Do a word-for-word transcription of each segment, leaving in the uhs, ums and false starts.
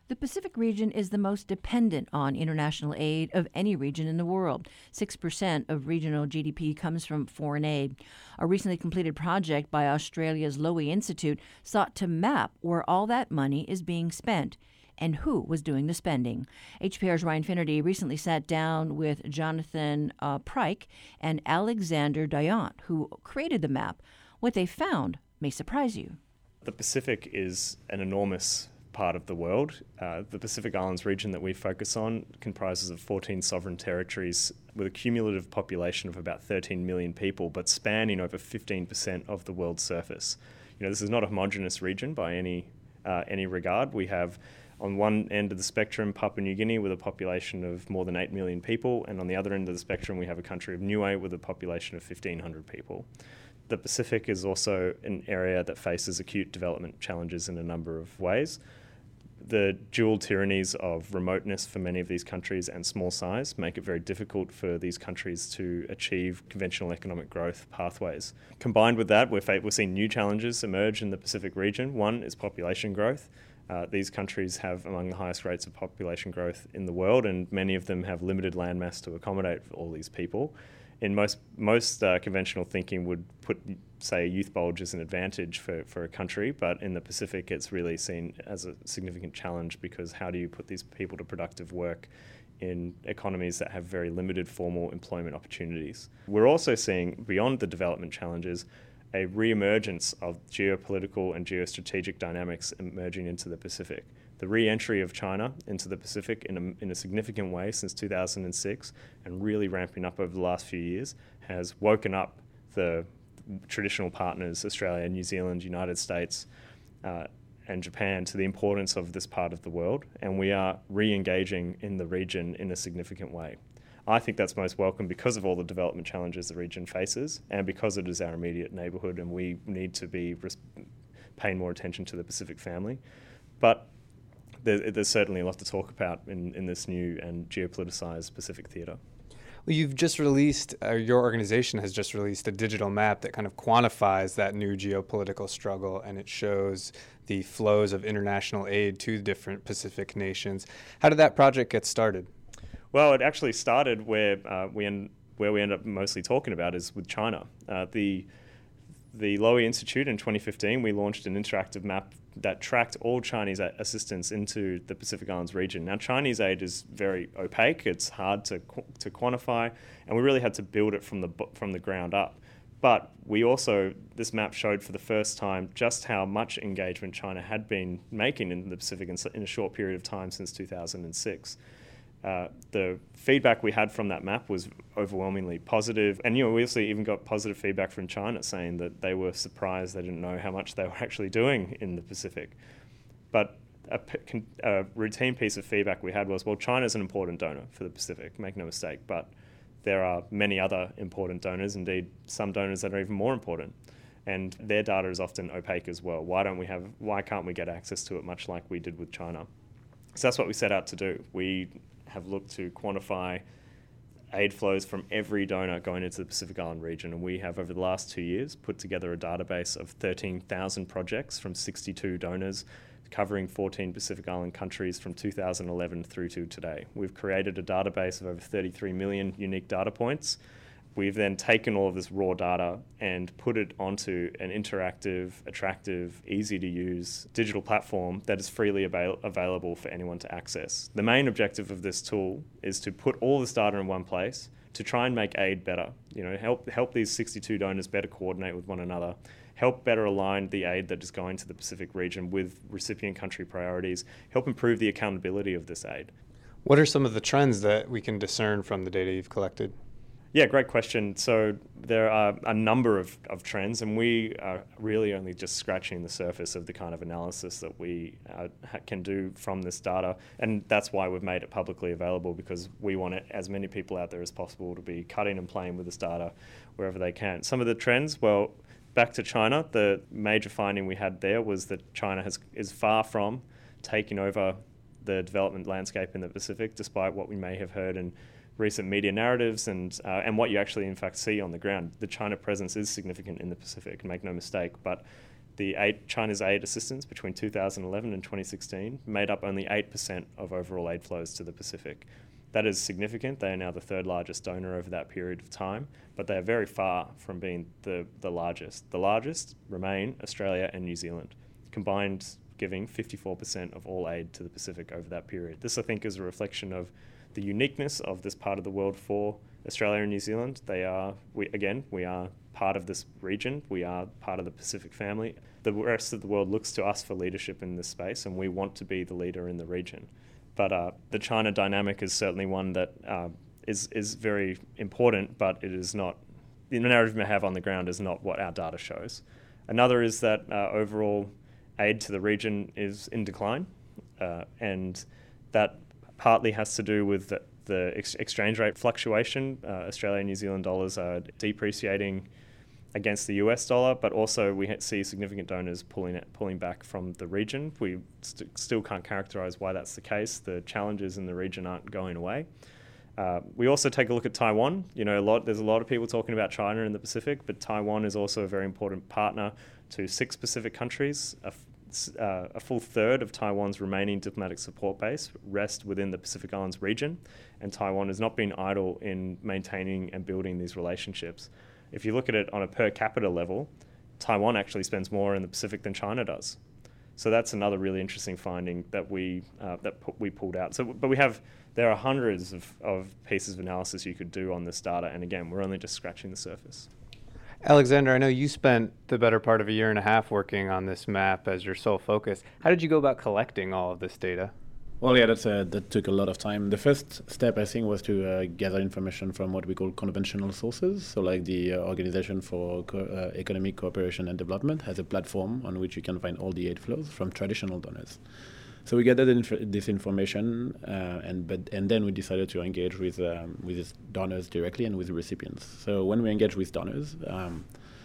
The Pacific region is the most dependent on international aid of any region in the world. six percent of regional G D P comes from foreign aid. A recently completed project by Australia's Lowy Institute sought to map where all that money is being spent and who was doing the spending. H P R's Ryan Finnerty recently sat down with Jonathan uh, Pryke and Alexander Dayant, who created the map. What they found may surprise you. The Pacific is an enormous part of the world. Uh, the Pacific Islands region that we focus on comprises of fourteen sovereign territories with a cumulative population of about thirteen million people, but spanning over fifteen percent of the world's surface. You know, this is not a homogenous region by any uh, any regard. We have on one end of the spectrum Papua New Guinea with a population of more than eight million people, and on the other end of the spectrum we have a country of Niue with a population of fifteen hundred people. The Pacific is also an area that faces acute development challenges in a number of ways. The dual tyrannies of remoteness for many of these countries and small size make it very difficult for these countries to achieve conventional economic growth pathways. Combined with that, we're, fa- we're seeing new challenges emerge in the Pacific region. One is population growth. Uh, these countries have among the highest rates of population growth in the world, and many of them have limited landmass to accommodate all these people. In most most uh, conventional thinking would put, say, youth bulge as an advantage for, for a country, but in the Pacific it's really seen as a significant challenge, because how do you put these people to productive work in economies that have very limited formal employment opportunities? We're also seeing, beyond the development challenges, a re-emergence of geopolitical and geostrategic dynamics emerging into the Pacific. The re-entry of China into the Pacific in a, in a significant way since two thousand six, and really ramping up over the last few years, has woken up the traditional partners, Australia, New Zealand, United States, uh, and Japan, to the importance of this part of the world, and we are re-engaging in the region in a significant way. I think that's most welcome because of all the development challenges the region faces, and because it is our immediate neighbourhood and we need to be res- paying more attention to the Pacific family. But there, there's certainly a lot to talk about in, in this new and geopoliticised Pacific theatre. Well, you've just released, uh, your organization has just released a digital map that kind of quantifies that new geopolitical struggle, and it shows the flows of international aid to different Pacific nations. How did that project get started? Well, it actually started where uh, we end, where we end up mostly talking about is with China. Uh, the the Lowy Institute in twenty fifteen, we launched an interactive map that tracked all Chinese assistance into the Pacific Islands region. Now, Chinese aid is very opaque; it's hard to qu- to quantify, and we really had to build it from the from the ground up. But we also, this map showed for the first time just how much engagement China had been making in the Pacific in, in a short period of time since two thousand six. Uh, the feedback we had from that map was overwhelmingly positive, and you know we also even got positive feedback from China saying that they were surprised they didn't know how much they were actually doing in the Pacific. But a, a routine piece of feedback we had was, well, China's an important donor for the Pacific, make no mistake, but there are many other important donors, indeed some donors that are even more important, and their data is often opaque as well. Why don't we have? Why can't we get access to it, much like we did with China? So that's what we set out to do. We have looked to quantify aid flows from every donor going into the Pacific Island region, and we have over the last two years put together a database of thirteen thousand projects from sixty-two donors covering fourteen Pacific Island countries from two thousand eleven through to today. We've created a database of over thirty-three million unique data points. We've then taken all of this raw data and put it onto an interactive, attractive, easy-to-use digital platform that is freely avail- available for anyone to access. The main objective of this tool is to put all this data in one place to try and make aid better. You know, help help these sixty-two donors better coordinate with one another, help better align the aid that is going to the Pacific region with recipient country priorities, help improve the accountability of this aid. What are some of the trends that we can discern from the data you've collected? Yeah, great question. So there are a number of, of trends, and we are really only just scratching the surface of the kind of analysis that we uh, ha- can do from this data. And that's why we've made it publicly available, because we want it, as many people out there as possible to be cutting and playing with this data wherever they can. Some of the trends, well, back to China, the major finding we had there was that China has is far from taking over the development landscape in the Pacific, despite what we may have heard in recent media narratives and uh, and what you actually in fact see on the ground. The China presence is significant in the Pacific, make no mistake, but the aid, China's aid assistance between two thousand eleven and twenty sixteen made up only eight percent of overall aid flows to the Pacific. That is significant. They are now the third largest donor over that period of time, but they are very far from being the, the largest. The largest remain Australia and New Zealand, combined giving fifty-four percent of all aid to the Pacific over that period. This, I think, is a reflection of the uniqueness of this part of the world for Australia and New Zealand. They are, we, again, we are part of this region. We are part of the Pacific family. The rest of the world looks to us for leadership in this space, and we want to be the leader in the region. But uh, the China dynamic is certainly one that uh, is is very important, but it is not, the narrative we have on the ground is not what our data shows. Another is that uh, overall aid to the region is in decline, uh, and that partly has to do with the, the ex- exchange rate fluctuation. Uh, Australia and New Zealand dollars are depreciating against the U S dollar, but also we see significant donors pulling it, pulling back from the region. We st- still can't characterize why that's the case. The challenges in the region aren't going away. Uh, we also take a look at Taiwan. You know, a lot, there's a lot of people talking about China in the Pacific, but Taiwan is also a very important partner to six Pacific countries. A, f- uh, a full third of Taiwan's remaining diplomatic support base rest within the Pacific Islands region, and Taiwan has not been idle in maintaining and building these relationships. If you look at it on a per capita level, Taiwan actually spends more in the Pacific than China does. So that's another really interesting finding that we uh, that pu- we pulled out. So, but we have there are hundreds of, of pieces of analysis you could do on this data, and again, we're only just scratching the surface. Alexander, I know you spent the better part of a year and a half working on this map as your sole focus. How did you go about collecting all of this data? Well, yeah, that's, uh, that took a lot of time. The first step, I think, was to uh, gather information from what we call conventional sources. So like the uh, Organization for Co- uh, Economic Cooperation and Development has a platform on which you can find all the aid flows from traditional donors. So we gathered inf- this information, uh, and but and then we decided to engage with um, with these donors directly and with recipients. So when we engage with donors, um,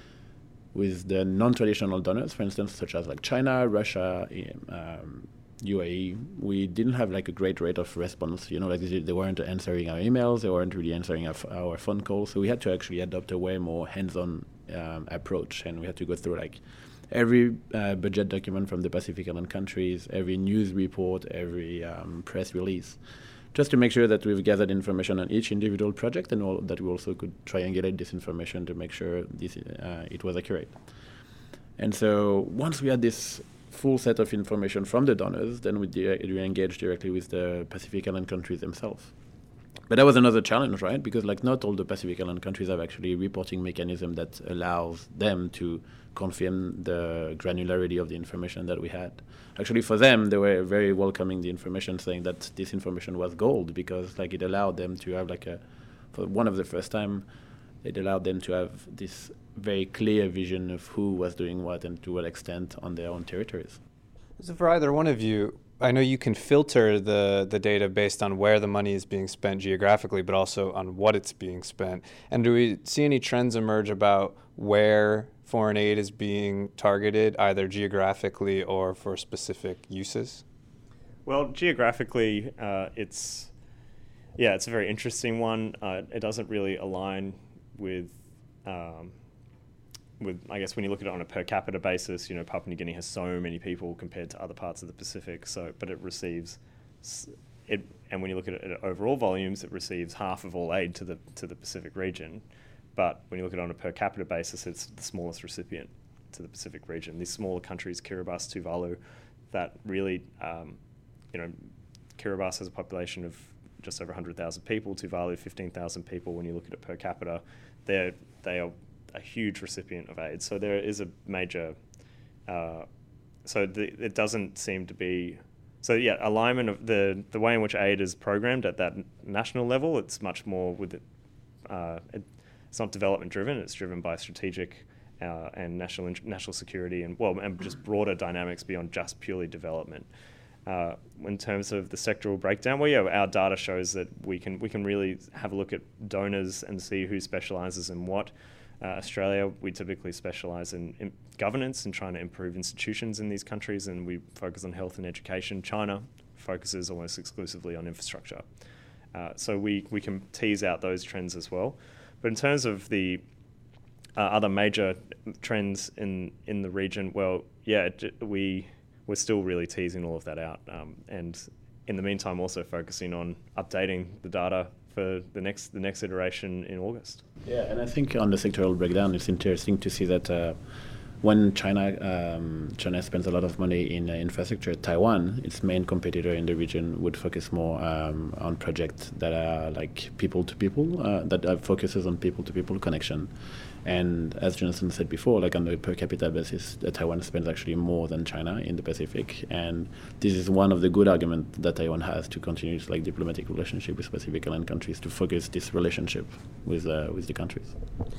with the non-traditional donors, for instance, such as like China, Russia, um, U A E, we didn't have like a great rate of response. You know, like they, they weren't answering our emails, they weren't really answering our, our phone calls. So we had to actually adopt a way more hands-on um, approach, and we had to go through like every uh, budget document from the Pacific Island countries, every news report, every um, press release, just to make sure that we've gathered information on each individual project, and all, that we also could triangulate this information to make sure this uh, it was accurate. And so once we had this full set of information from the donors, then we, de- we engaged directly with the Pacific Island countries themselves. But that was another challenge, right? Because like not all the Pacific Island countries have actually reporting mechanism that allows them to confirm the granularity of the information that we had. Actually, for them, they were very welcoming the information, saying that this information was gold, because like it allowed them to have like a, for one of the first time, it allowed them to have this very clear vision of who was doing what and to what extent on their own territories. So for either one of you, I know you can filter the, the data based on where the money is being spent geographically, but also on what it's being spent. And do we see any trends emerge about where foreign aid is being targeted, either geographically or for specific uses? Well, geographically, uh, it's, yeah, it's a very interesting one. Uh, it doesn't really align with, um, with, I guess, when you look at it on a per capita basis, you know, Papua New Guinea has so many people compared to other parts of the Pacific. So, but it receives it, and when you look at it at overall volumes, it receives half of all aid to the to the Pacific region. But when you look at it on a per capita basis, it's the smallest recipient to the Pacific region. These smaller countries, Kiribati, Tuvalu, that really, um, you know, Kiribati has a population of just over one hundred thousand people. Tuvalu, fifteen thousand people. When you look at it per capita, they're they are a huge recipient of aid. So there is a major, uh, so the, it doesn't seem to be, so yeah, alignment of the, the way in which aid is programmed at that national level, it's much more with it, uh, it, it's not development driven, it's driven by strategic uh, and national national security and, well, and just broader dynamics beyond just purely development. Uh, in terms of the sectoral breakdown, well, yeah, our data shows that we can we can really have a look at donors and see who specialises in what. Uh, Australia, we typically specialise in, in governance and trying to improve institutions in these countries, and we focus on health and education. China focuses almost exclusively on infrastructure. Uh, so we, we can tease out those trends as well. But in terms of the Uh, other major trends in, in the region, well, yeah, it, we, we're still really teasing all of that out. Um, and in the meantime, also focusing on updating the data for the next the next iteration in August. Yeah, and I think on the sectoral breakdown, it's interesting to see that uh, when China um, China spends a lot of money in uh, infrastructure, Taiwan, its main competitor in the region, would focus more um, on projects that are like people to people, uh, that uh, focuses on people to people connection. And as Jonathan said before, like on the per capita basis, uh, Taiwan spends actually more than China in the Pacific, and this is one of the good arguments that Taiwan has to continue its like diplomatic relationship with Pacific Island countries, to focus this relationship with uh, with the countries.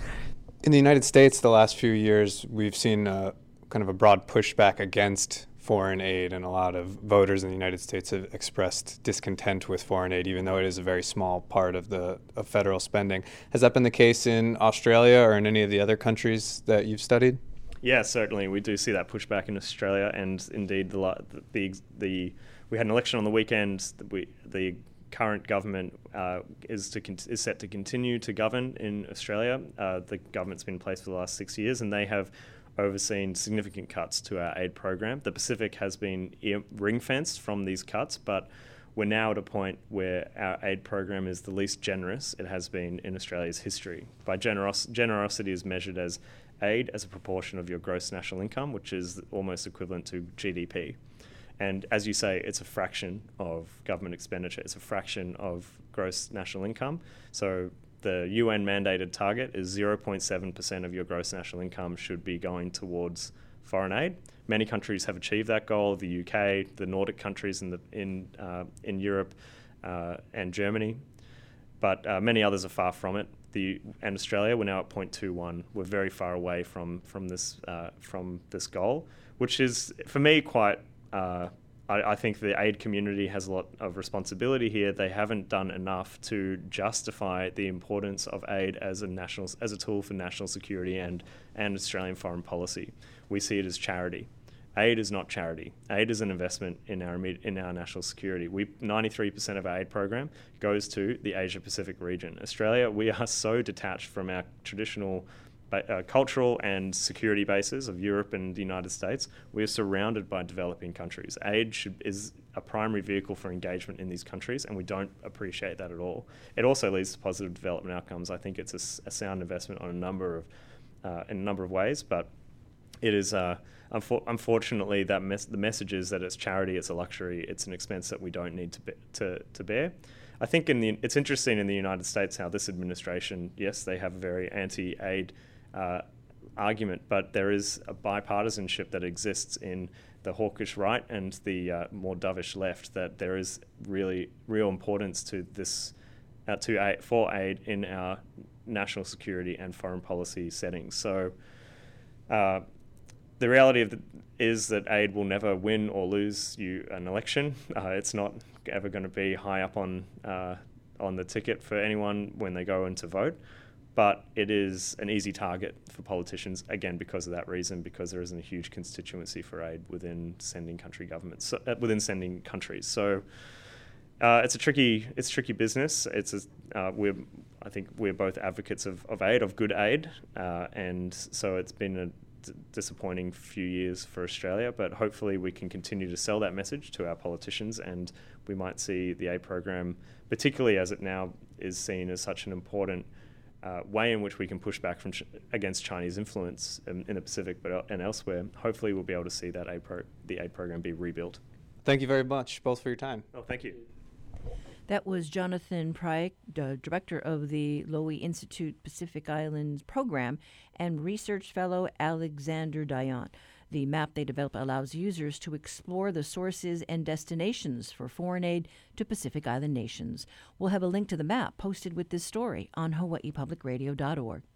In the United States, the last few years, we've seen uh, kind of a broad pushback against foreign aid, and a lot of voters in the United States have expressed discontent with foreign aid, even though it is a very small part of the of federal spending. Has that been the case in Australia or in any of the other countries that you've studied? Yeah, certainly. We do see that pushback in Australia, and indeed, the the the we had an election on the weekend. We, the current government uh, is to con- is set to continue to govern in Australia. Uh, the government's been in place for the last six years, and they have overseen significant cuts to our aid program. The Pacific has been ear- ring-fenced from these cuts, but we're now at a point where our aid program is the least generous it has been in Australia's history. By generos- generosity is measured as aid as a proportion of your gross national income, which is almost equivalent to G D P. And as you say, it's a fraction of government expenditure. It's a fraction of gross national income. So the U N mandated target is zero point seven percent of your gross national income should be going towards foreign aid. Many countries have achieved that goal: the U K, the Nordic countries in the in uh, in Europe, uh, and Germany. But uh, many others are far from it. The and Australia, we're now at zero point two one. We're very far away from from this uh, from this goal, which is for me quite. Uh, I, I think the aid community has a lot of responsibility here. They haven't done enough to justify the importance of aid as a national as a tool for national security and and Australian foreign policy. We see it as charity. Aid is not charity. Aid is an investment in our in our national security. We ninety-three percent of our aid program goes to the Asia Pacific region. Australia, we are so detached from our traditional uh, cultural and security bases of Europe and the United States. We are surrounded by developing countries. Aid should, is a primary vehicle for engagement in these countries, and we don't appreciate that at all. It also leads to positive development outcomes. I think it's a, a sound investment on a number of uh, in a number of ways, but it is. Uh, Unfor- unfortunately, that mes- the message is that it's charity, it's a luxury, it's an expense that we don't need to be- to, to bear. I think in the it's interesting in the United States how this administration, yes, they have a very anti-aid uh, argument, but there is a bipartisanship that exists in the hawkish right and the uh, more dovish left, that there is really real importance to this uh, to aid, for aid in our national security and foreign policy settings. So. Uh, The reality of the, is that aid will never win or lose you an election. Uh, it's not ever going to be high up on uh, on the ticket for anyone when they go in to vote, but it is an easy target for politicians, again, because of that reason, because there isn't a huge constituency for aid within sending country governments, so, uh, within sending countries. So uh, it's a tricky it's tricky business. It's a, uh, we're I think we're both advocates of, of aid, of good aid, uh, and so it's been a disappointing few years for Australia, but hopefully we can continue to sell that message to our politicians, and we might see the aid program, particularly as it now is seen as such an important uh, way in which we can push back from ch- against Chinese influence in, in the Pacific, but uh, and elsewhere. Hopefully we'll be able to see that aid pro- the aid program be rebuilt. Thank you very much, both, for your time. Oh, thank you. That was Jonathan Pryk, uh, director of the Lowy Institute Pacific Islands program, and research fellow Alexander Dayan. The map they develop allows users to explore the sources and destinations for foreign aid to Pacific Island nations. We'll have a link to the map posted with this story on hawaii public radio dot org.